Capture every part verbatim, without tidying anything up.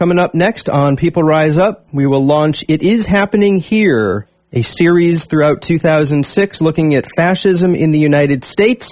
Coming up next on People Rise Up, we will launch It Is Happening Here, a series throughout two thousand six looking at fascism in the United States.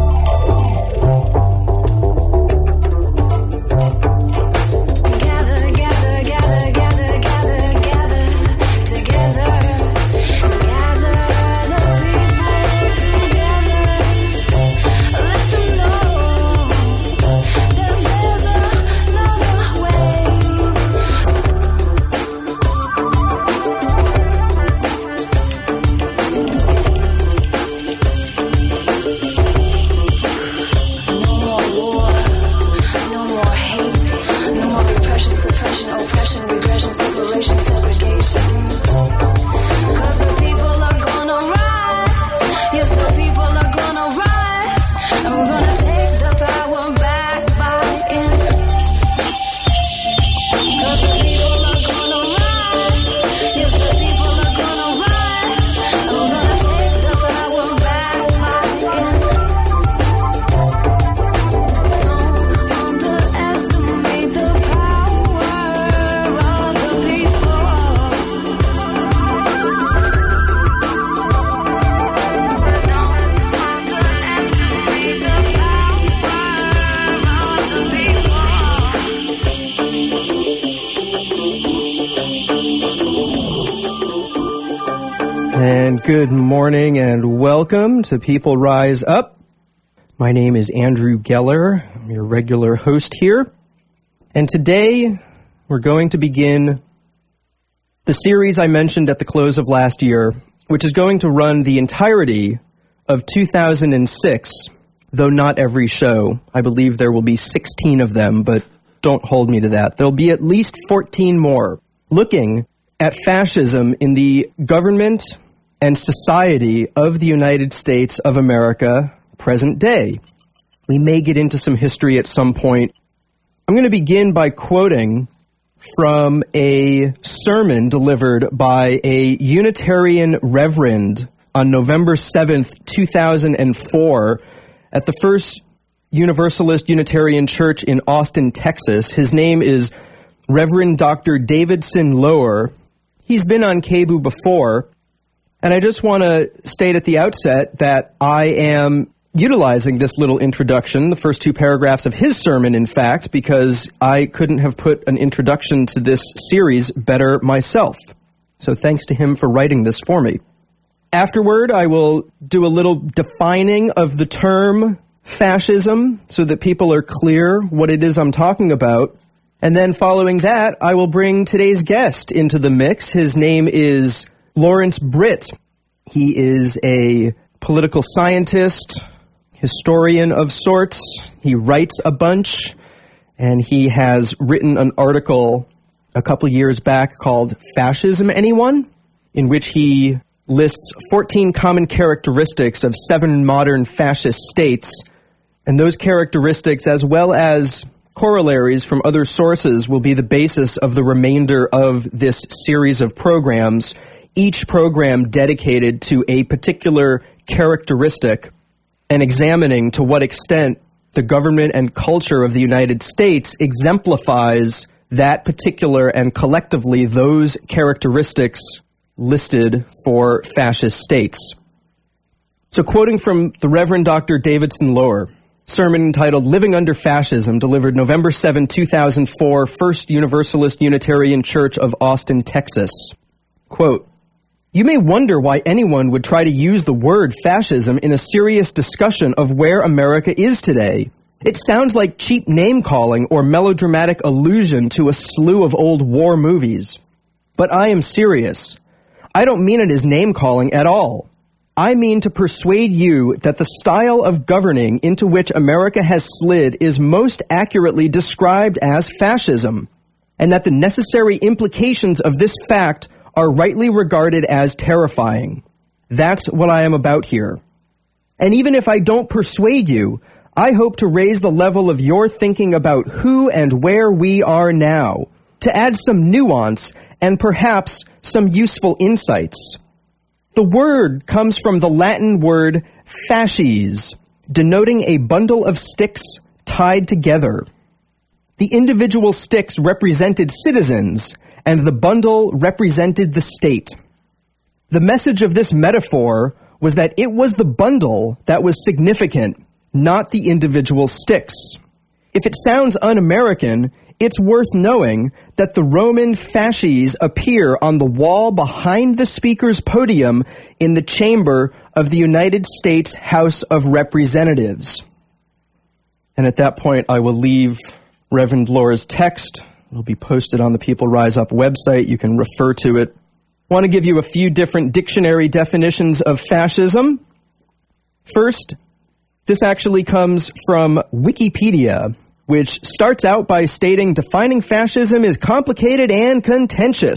And good morning and welcome to People Rise Up. My name is Andrew Geller. I'm your regular host here. And today we're going to begin the series I mentioned at the close of last year, which is going to run the entirety of two thousand six, though not every show. I believe there will be sixteen of them, but don't hold me to that. There'll be at least fourteen more, looking at fascism in the government and society of the United States of America, present day. We may get into some history at some point. I'm going to begin by quoting from a sermon delivered by a Unitarian reverend on November seventh, two thousand four, at the First Universalist Unitarian Church in Austin, Texas. His name is Reverend Doctor Davidson Lower. He's been on K B U before, and I just want to state at the outset that I am utilizing this little introduction, the first two paragraphs of his sermon, in fact, because I couldn't have put an introduction to this series better myself. So thanks to him for writing this for me. Afterward, I will do a little defining of the term fascism so that people are clear what it is I'm talking about. And then following that, I will bring today's guest into the mix. His name is Lawrence Britt. He is a political scientist, historian of sorts. He writes a bunch, and he has written an article a couple years back called Fascism Anyone?, in which he lists fourteen common characteristics of seven modern fascist states, and those characteristics, as well as corollaries from other sources, will be the basis of the remainder of this series of programs, each program dedicated to a particular characteristic and examining to what extent the government and culture of the United States exemplifies that particular and collectively those characteristics listed for fascist states. So quoting from the Reverend Doctor Davidson Lower, sermon entitled Living Under Fascism, delivered November seventh, two thousand four, First Universalist Unitarian Church of Austin, Texas. Quote, "You may wonder why anyone would try to use the word fascism in a serious discussion of where America is today. It sounds like cheap name-calling or melodramatic allusion to a slew of old war movies. But I am serious. I don't mean it as name-calling at all. I mean to persuade you that the style of governing into which America has slid is most accurately described as fascism, and that the necessary implications of this fact are rightly regarded as terrifying. That's what I am about here. And even if I don't persuade you, I hope to raise the level of your thinking about who and where we are now, to add some nuance and perhaps some useful insights. The word comes from the Latin word fasces, denoting a bundle of sticks tied together. The individual sticks represented citizens, and the bundle represented the state. The message of this metaphor was that it was the bundle that was significant, not the individual sticks. If it sounds un-American, it's worth knowing that the Roman fasces appear on the wall behind the speaker's podium in the chamber of the United States House of Representatives. And at that point, I will leave Reverend Laura's text. It'll be posted on the People Rise Up website. You can refer to it. I want to give you a few different dictionary definitions of fascism. First, this actually comes from Wikipedia, which starts out by stating defining fascism is complicated and contentious.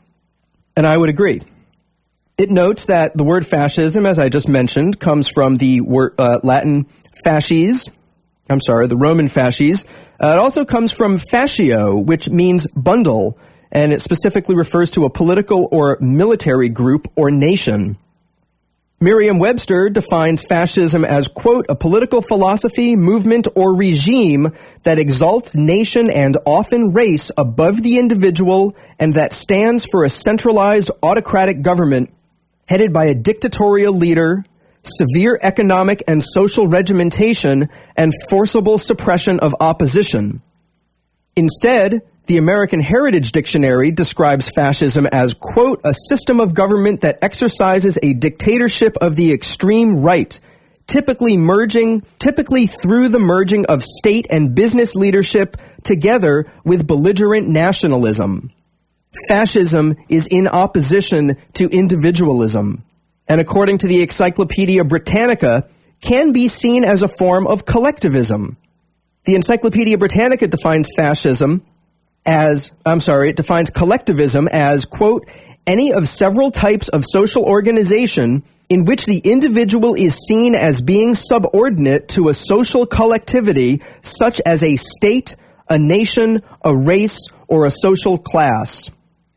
And I would agree. It notes that the word fascism, as I just mentioned, comes from the word, uh, Latin fasces. I'm sorry, the Roman fasces. Uh, it also comes from fascio, which means bundle, and it specifically refers to a political or military group or nation. Merriam-Webster defines fascism as, quote, a political philosophy, movement, or regime that exalts nation and often race above the individual and that stands for a centralized autocratic government headed by a dictatorial leader, severe economic and social regimentation, and forcible suppression of opposition. Instead, the American Heritage Dictionary describes fascism as, quote, a system of government that exercises a dictatorship of the extreme right, typically merging, typically through the merging of state and business leadership together with belligerent nationalism. Fascism is in opposition to individualism, and according to the Encyclopedia Britannica, can be seen as a form of collectivism. The Encyclopedia Britannica defines fascism as, I'm sorry, it defines collectivism as, quote, any of several types of social organization in which the individual is seen as being subordinate to a social collectivity such as a state, a nation, a race, or a social class.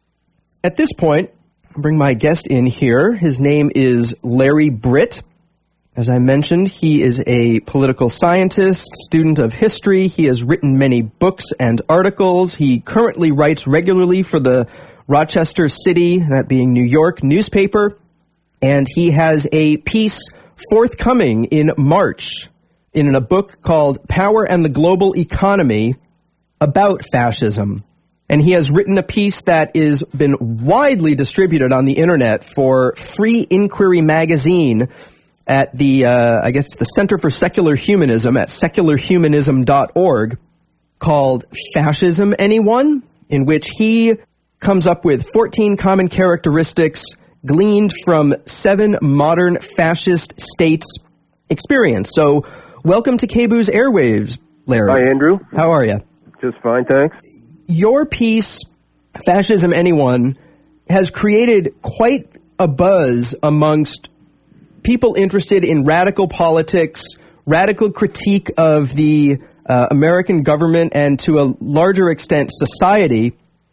At this point, I'll bring my guest in here. His name is Larry Britt. As I mentioned, he is a political scientist, student of history. He has written many books and articles. He currently writes regularly for the Rochester City, that being New York, newspaper. And he has a piece forthcoming in March in a book called Power and the Global Economy about fascism. And he has written a piece that has been widely distributed on the internet for Free Inquiry magazine at the, uh, I guess it's the Center for Secular Humanism at secular humanism dot org, called Fascism Anyone?, in which he comes up with fourteen common characteristics gleaned from seven modern fascist states' experience. So, welcome to K B U S Airwaves, Larry. Hi, Andrew. How are you? Just fine, thanks. Your piece, Fascism Anyone?, has created quite a buzz amongst people interested in radical politics, radical critique of the uh, American government, and to a larger extent, society.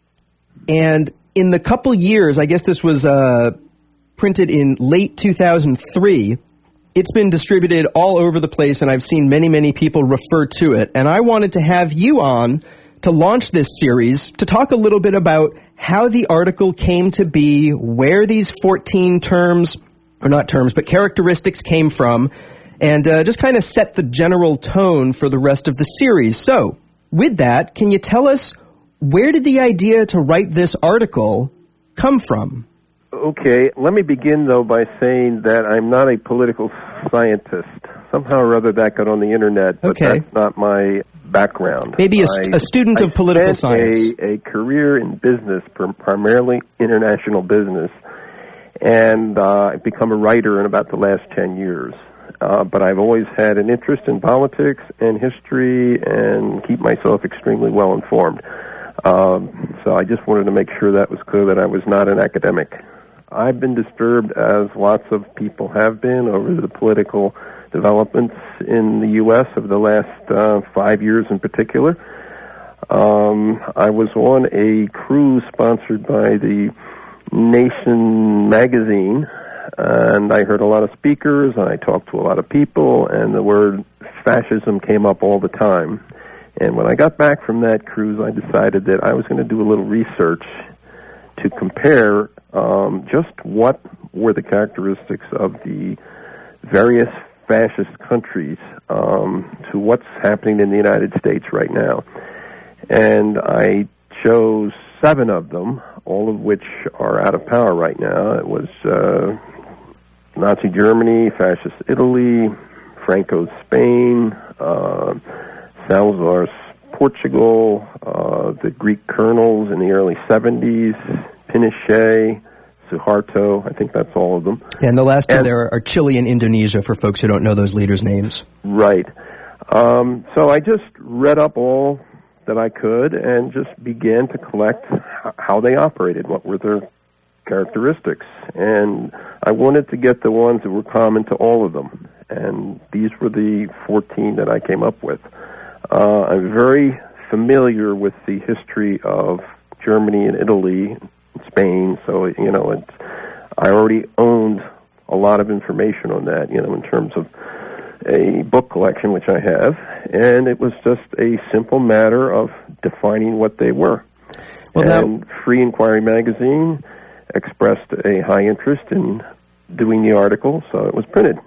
And in the couple years, I guess this was uh, printed in late two thousand three, it's been distributed all over the place, and I've seen many, many people refer to it. And I wanted to have you on to launch this series to talk a little bit about how the article came to be, where these fourteen terms, or not terms, but characteristics came from, and uh, just kind of set the general tone for the rest of the series. So, with that, can you tell us, where did the idea to write this article come from? Okay, let me begin, though, by saying that I'm not a political scientist. Somehow or other that got on the internet, but okay. That's not my background. Maybe a, I, a student I of political spent science. A, a career in business, primarily international business, and uh, I've become a writer in about the last ten years. Uh, but I've always had an interest in politics and history and keep myself extremely well informed. Um, so I just wanted to make sure that was clear, that I was not an academic. I've been disturbed, as lots of people have been, over the political developments in the U S over the last uh, five years in particular. Um, I was on a cruise sponsored by the Nation magazine, and I heard a lot of speakers, and I talked to a lot of people, and the word fascism came up all the time. And when I got back from that cruise, I decided that I was going to do a little research to compare um, just what were the characteristics of the various fascist countries um, to what's happening in the United States right now. And I chose seven of them, all of which are out of power right now. It was uh, Nazi Germany, Fascist Italy, Franco's Spain, uh, Salazar's Portugal, uh, the Greek colonels in the early seventies, Pinochet, Suharto, I think that's all of them. And the last two and, there are Chile and Indonesia, for folks who don't know those leaders' names. Right. Um, so I just read up all that I could and just began to collect how they operated, what were their characteristics. And I wanted to get the ones that were common to all of them. And these were the fourteen that I came up with. Uh, I'm very familiar with the history of Germany and Italy and Spain, so, you know, it's, I already owned a lot of information on that, you know, in terms of a book collection, which I have, and it was just a simple matter of defining what they were. Well, and now, Free Inquiry magazine expressed a high interest in doing the article, so it was printed.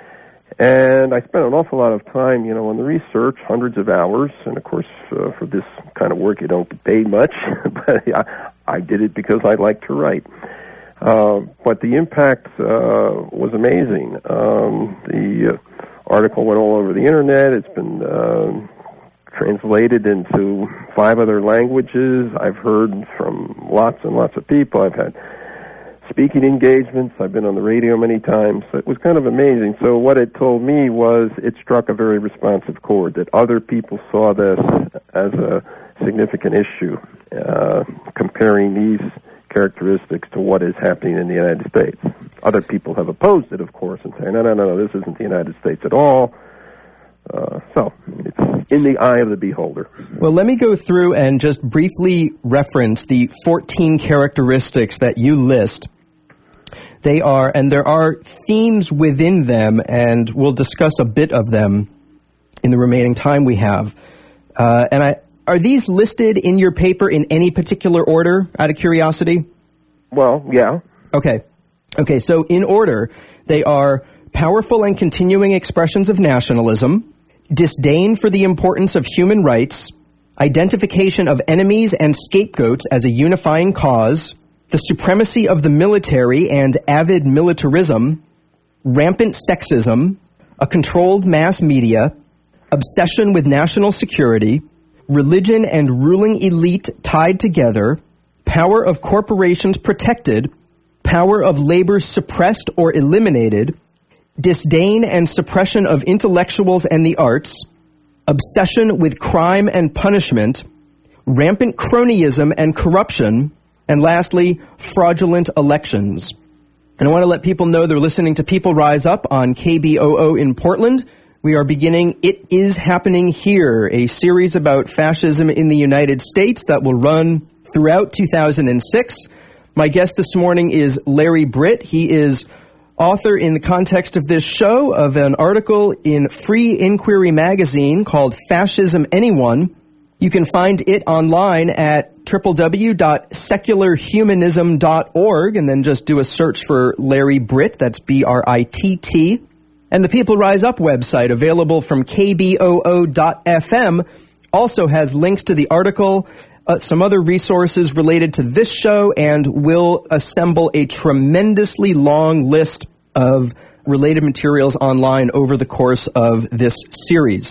And I spent an awful lot of time, you know, on the research, hundreds of hours. And, of course, uh, for this kind of work, you don't get paid much. But I, I did it because I like to write. Uh, but the impact uh, was amazing. Um, the uh, article went all over the Internet. It's been uh, translated into five other languages. I've heard from lots and lots of people. I've had speaking engagements. I've been on the radio many times. It was kind of amazing. So what it told me was it struck a very responsive chord, that other people saw this as a significant issue, uh, comparing these characteristics to what is happening in the United States. Other people have opposed it, of course, and say, no, no, no, no, this isn't the United States at all. Uh, so it's in the eye of the beholder. Well, let me go through and just briefly reference the fourteen characteristics that you list. They are, and there are themes within them, and we'll discuss a bit of them in the remaining time we have. Uh, and I, are these listed in your paper in any particular order, out of curiosity? Well, yeah. Okay. Okay, so in order, they are powerful and continuing expressions of nationalism, disdain for the importance of human rights, identification of enemies and scapegoats as a unifying cause, the supremacy of the military and avid militarism, rampant sexism, a controlled mass media, obsession with national security, religion and ruling elite tied together, power of corporations protected, power of labor suppressed or eliminated, disdain and suppression of intellectuals and the arts, obsession with crime and punishment, rampant cronyism and corruption, and lastly, fraudulent elections. And I want to let people know they're listening to People Rise Up on K B O O in Portland. We are beginning It Is Happening Here, a series about fascism in the United States that will run throughout two thousand six. My guest this morning is Larry Britt. He is author in the context of this show of an article in Free Inquiry magazine called Fascism Anyone. You can find it online at w w w dot secular humanism dot org and then just do a search for Larry Britt. That's B R I T T. And the People Rise Up website, available from K B O O dot F M, also has links to the article, uh, some other resources related to this show, and will assemble a tremendously long list of related materials online over the course of this series.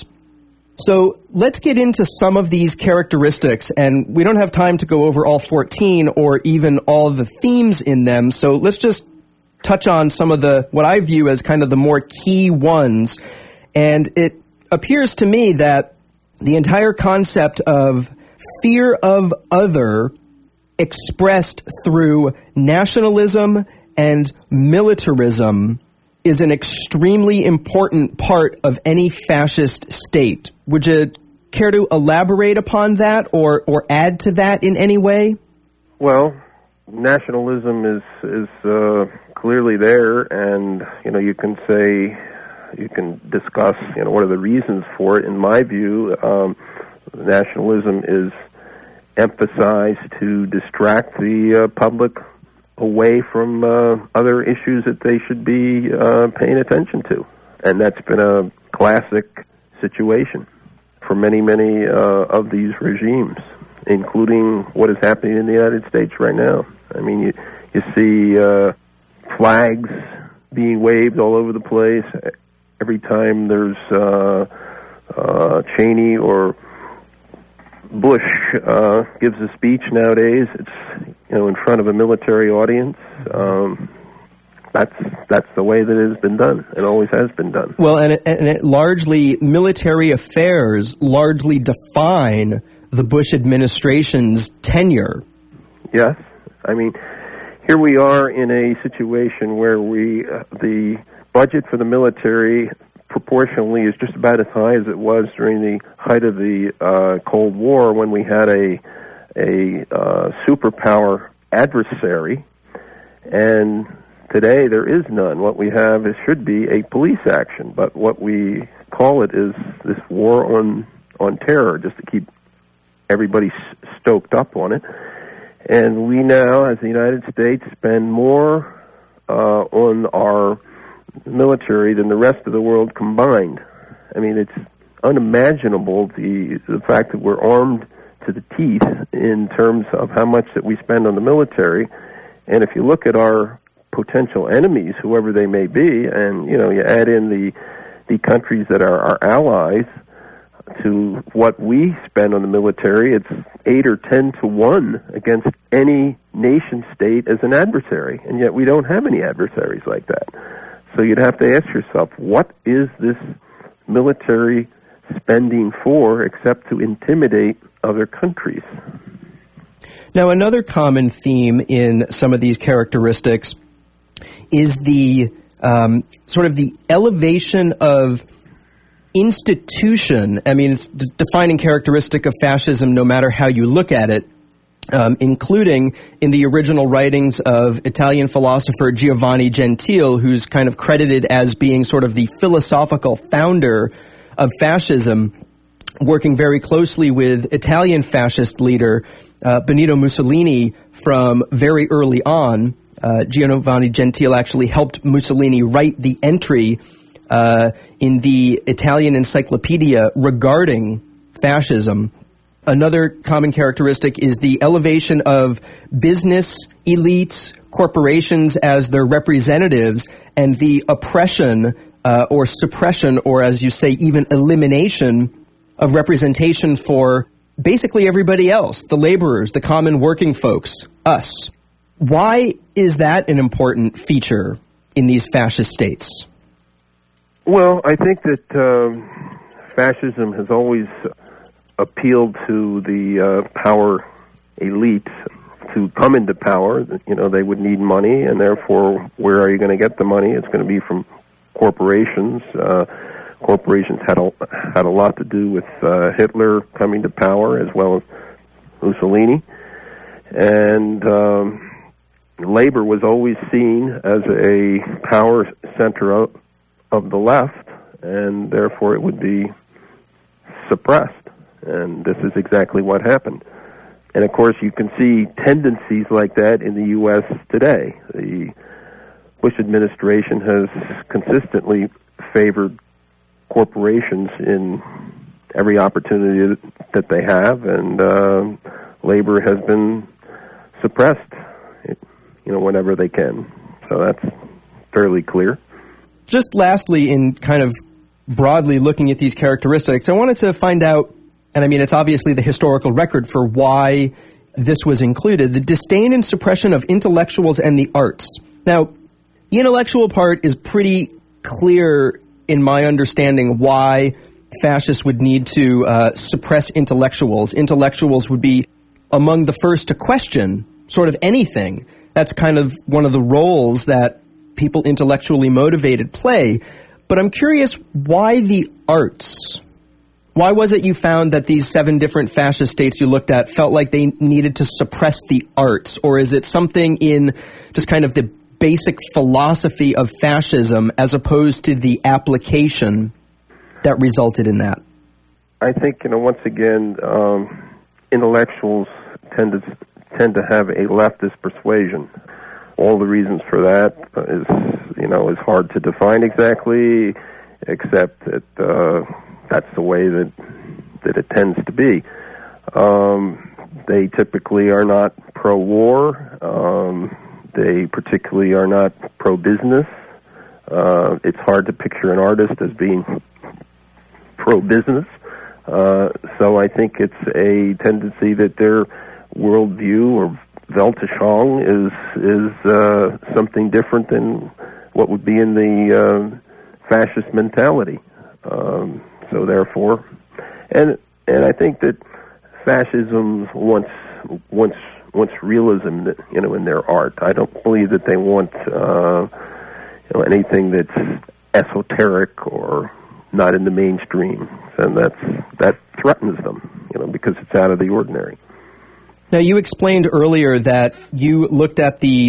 So let's get into some of these characteristics, and we don't have time to go over all fourteen or even all the themes in them, so let's just touch on some of the, what I view as kind of the more key ones. And it appears to me that the entire concept of fear of other expressed through nationalism and militarism is an extremely important part of any fascist state. Would you care to elaborate upon that or, or add to that in any way? Well, nationalism is is uh, clearly there, and you know you can say, you can discuss, you know, what are the reasons for it. In my view, um, Nationalism is emphasized to distract the uh, public away from uh, other issues that they should be uh, paying attention to. And that's been a classic situation for many, many uh, of these regimes, including what is happening in the United States right now. I mean, you, you see uh, flags being waved all over the place. Every time there's uh, uh, Cheney or Bush uh, gives a speech nowadays, it's, you know, in front of a military audience. Um, that's that's the way that it has been done and always has been done. Well, and it, and it largely, military affairs largely define the Bush administration's tenure. Yes. I mean, here we are in a situation where we uh, the budget for the military proportionally is just about as high as it was during the height of the uh, Cold War, when we had a a uh, superpower adversary, and today there is none. What we have is should be a police action, but what we call it is this war on on terror, just to keep everybody s- stoked up on it. And we now, as the United States, spend more uh, on our military than the rest of the world combined. I mean, it's unimaginable, the the fact that we're armed to the teeth in terms of how much that we spend on the military. And if you look at our potential enemies, whoever they may be, and you know, you add in the the countries that are our allies to what we spend on the military, it's eight or ten to one against any nation state as an adversary, and yet we don't have any adversaries like that. So you'd have to ask yourself, what is this military spending for except to intimidate other countries? Now, another common theme in some of these characteristics is the um, sort of the elevation of institution. I mean, it's a defining characteristic of fascism no matter how you look at it, um, including in the original writings of Italian philosopher Giovanni Gentile, who's kind of credited as being sort of the philosophical founder of fascism, working very closely with Italian fascist leader uh, Benito Mussolini from very early on. Uh, Giovanni Gentile actually helped Mussolini write the entry uh, in the Italian encyclopedia regarding fascism. Another common characteristic is the elevation of business elites, corporations as their representatives, and the oppression uh, or suppression, or as you say, even elimination of representation for basically everybody else, the laborers, the common working folks, us. Why is that an important feature in these fascist states? Well, I think that um, fascism has always appealed to the uh, power elite to come into power. You know, they would need money, and therefore, where are you going to get the money? It's going to be from corporations. Uh, corporations had a, had a lot to do with uh, Hitler coming to power, as well as Mussolini. And um, labor was always seen as a power center of, of the left, and therefore it would be suppressed. And this is exactly what happened. And of course, you can see tendencies like that in the U S today. The Bush administration has consistently favored corporations in every opportunity that they have, and uh, labor has been suppressed, you know, whenever they can. So that's fairly clear. Just lastly, in kind of broadly looking at these characteristics, I wanted to find out, and I mean, it's obviously the historical record for why this was included, the disdain and suppression of intellectuals and the arts. Now, the intellectual part is pretty clear in my understanding why fascists would need to uh, suppress intellectuals. Intellectuals would be among the first to question sort of anything. That's kind of one of the roles that people intellectually motivated play. But I'm curious, why the arts? Why was it you found that these seven different fascist states you looked at felt like they needed to suppress the arts? Or is it something in just kind of the basic philosophy of fascism as opposed to the application that resulted in that? I think, you know, once again, um, intellectuals tend to tend to have a leftist persuasion. All the reasons for that is, you know, is hard to define exactly, except that uh, that's the way that that it tends to be. Um, they typically are not pro-war. Um, they particularly are not pro-business. Uh, it's hard to picture an artist as being pro-business. Uh, so I think it's a tendency that their worldview or Weltanschauung is is uh, something different than what would be in the uh, fascist mentality. Um, so therefore, and and I think that fascism wants wants wants realism, you know, in their art. I don't believe that they want uh, you know, anything that's esoteric or not in the mainstream, and that's that threatens them, you know, because it's out of the ordinary. Now, you explained earlier that you looked at the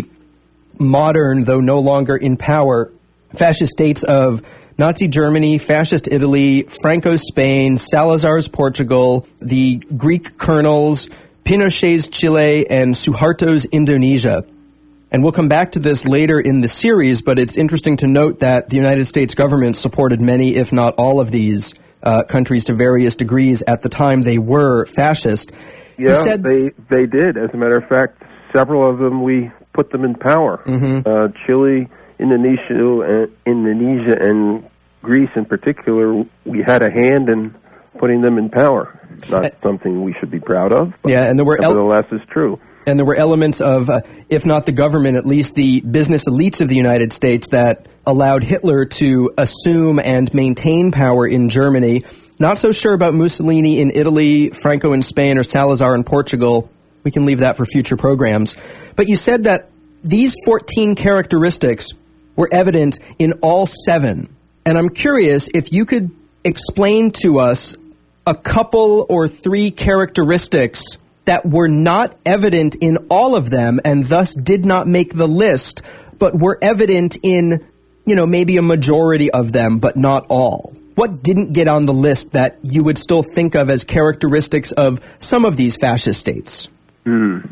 modern, though no longer in power, fascist states of Nazi Germany, fascist Italy, Franco's Spain, Salazar's Portugal, the Greek colonels, Pinochet's Chile, and Suharto's Indonesia. And we'll come back to this later in the series, but it's interesting to note that the United States government supported many, if not all of these uh, countries to various degrees at the time they were fascist. Yeah, said, they they did. As a matter of fact, several of them, we put them in power. Mm-hmm. Uh, Chile, Indonesia, uh, Indonesia, and Greece in particular, we had a hand in putting them in power. Not uh, something we should be proud of, but yeah, and there were nevertheless el- is true. And there were elements of, uh, if not the government, at least the business elites of the United States that allowed Hitler to assume and maintain power in Germany. Not so sure about Mussolini in Italy, Franco in Spain, or Salazar in Portugal. We can leave that for future programs. But you said that these fourteen characteristics were evident in all seven. And I'm curious if you could explain to us a couple or three characteristics that were not evident in all of them and thus did not make the list, but were evident in, you know, maybe a majority of them, but not all. What didn't get on the list that you would still think of as characteristics of some of these fascist states? Mm.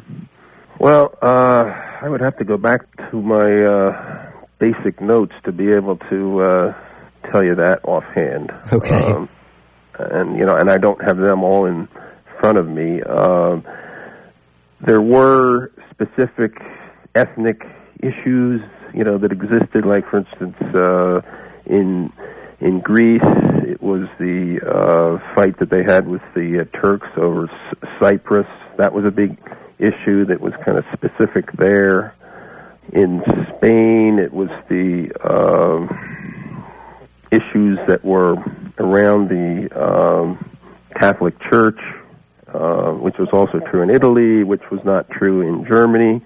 Well, uh, I would have to go back to my uh, basic notes to be able to uh, tell you that offhand. Okay. Um, and, you know, and I don't have them all in front of me. Uh, there were specific ethnic issues, you know, that existed, like, for instance, uh, in... In Greece, it was the uh, fight that they had with the uh, Turks over S- Cyprus. That was a big issue that was kind of specific there. In Spain, it was the uh, issues that were around the um, Catholic Church, uh, which was also true in Italy, which was not true in Germany.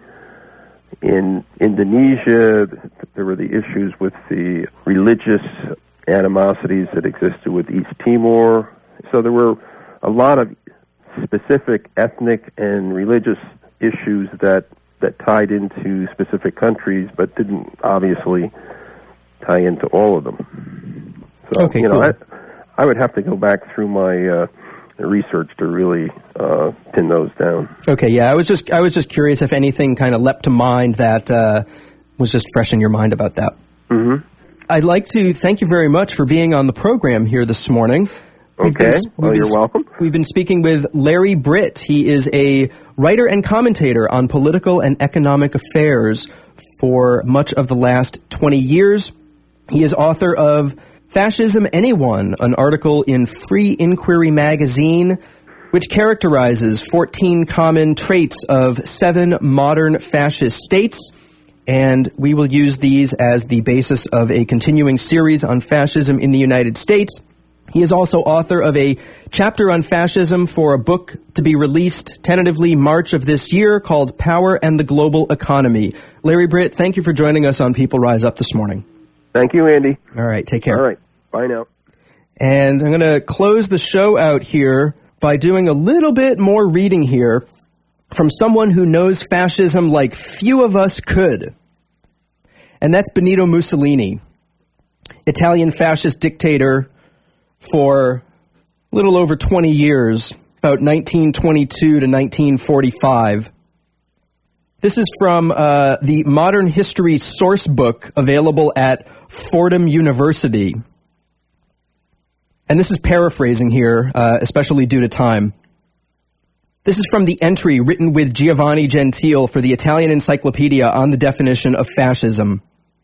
In Indonesia, there were the issues with the religious animosities that existed with East Timor. So there were a lot of specific ethnic and religious issues that, that tied into specific countries, but didn't obviously tie into all of them. So, okay, you know, cool. I, I would have to go back through my uh, research to really uh, pin those down. Okay, yeah, I was just I was just curious if anything kind of leapt to mind that uh, was just fresh in your mind about that. Mm-hmm. I'd like to thank you very much for being on the program here this morning. We've okay, been, well, you're been, welcome. We've been speaking with Larry Britt. He is a writer and commentator on political and economic affairs for much of the last twenty years. He is author of Fascism Anyone, an article in Free Inquiry magazine, which characterizes fourteen common traits of seven modern fascist states. And we will use these as the basis of a continuing series on fascism in the United States. He is also author of a chapter on fascism for a book to be released tentatively March of this year called Power and the Global Economy. Larry Britt, thank you for joining us on People Rise Up this morning. Thank you, Andy. All right, take care. All right, bye now. And I'm going to close the show out here by doing a little bit more reading here from someone who knows fascism like few of us could. And that's Benito Mussolini, Italian fascist dictator for a little over twenty years, about nineteen twenty-two to nineteen forty-five. This is from uh, the Modern History source book available at Fordham University. And this is paraphrasing here, uh, especially due to time. This is from the entry written with Giovanni Gentile for the Italian Encyclopedia on the definition of fascism.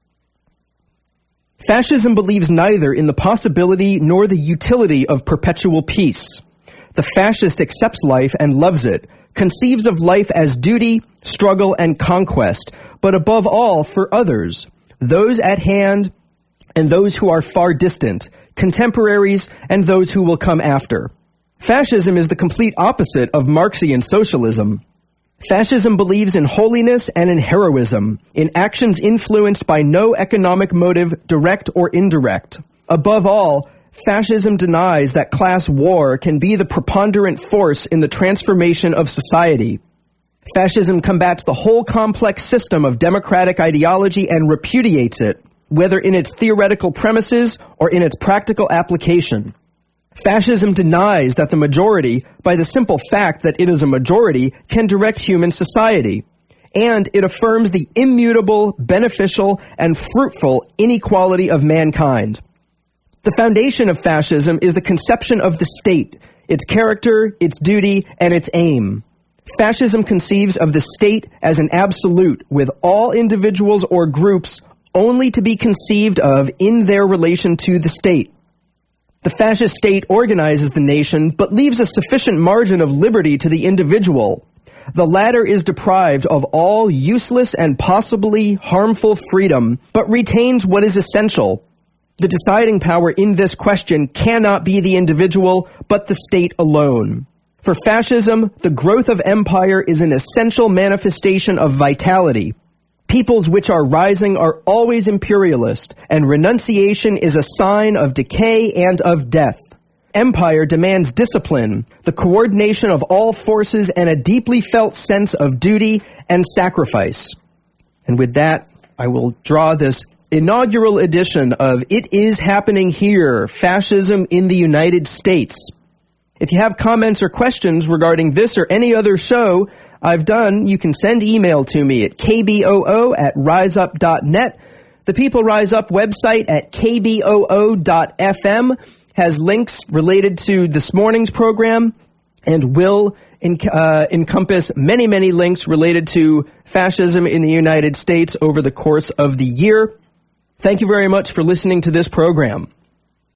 Fascism believes neither in the possibility nor the utility of perpetual peace. The fascist accepts life and loves it, conceives of life as duty, struggle, and conquest, but above all for others, those at hand and those who are far distant, contemporaries and those who will come after. Fascism is the complete opposite of Marxian socialism. Fascism believes in holiness and in heroism, in actions influenced by no economic motive, direct or indirect. Above all, fascism denies that class war can be the preponderant force in the transformation of society. Fascism combats the whole complex system of democratic ideology and repudiates it, whether in its theoretical premises or in its practical application. Fascism denies that the majority, by the simple fact that it is a majority, can direct human society. And it affirms the immutable, beneficial, and fruitful inequality of mankind. The foundation of fascism is the conception of the state, its character, its duty, and its aim. Fascism conceives of the state as an absolute, with all individuals or groups only to be conceived of in their relation to the state. The fascist state organizes the nation, but leaves a sufficient margin of liberty to the individual. The latter is deprived of all useless and possibly harmful freedom, but retains what is essential. The deciding power in this question cannot be the individual, but the state alone. For fascism, the growth of empire is an essential manifestation of vitality. Peoples which are rising are always imperialist, and renunciation is a sign of decay and of death. Empire demands discipline, the coordination of all forces, and a deeply felt sense of duty and sacrifice. And with that, I will draw this inaugural edition of It Is Happening Here, Fascism in the United States. If you have comments or questions regarding this or any other show I've done, you can send email to me at k b o o at rise up dot net. The People Rise Up website at k b o o dot f m has links related to this morning's program and will en- uh, encompass many, many links related to fascism in the United States over the course of the year. Thank you very much for listening to this program.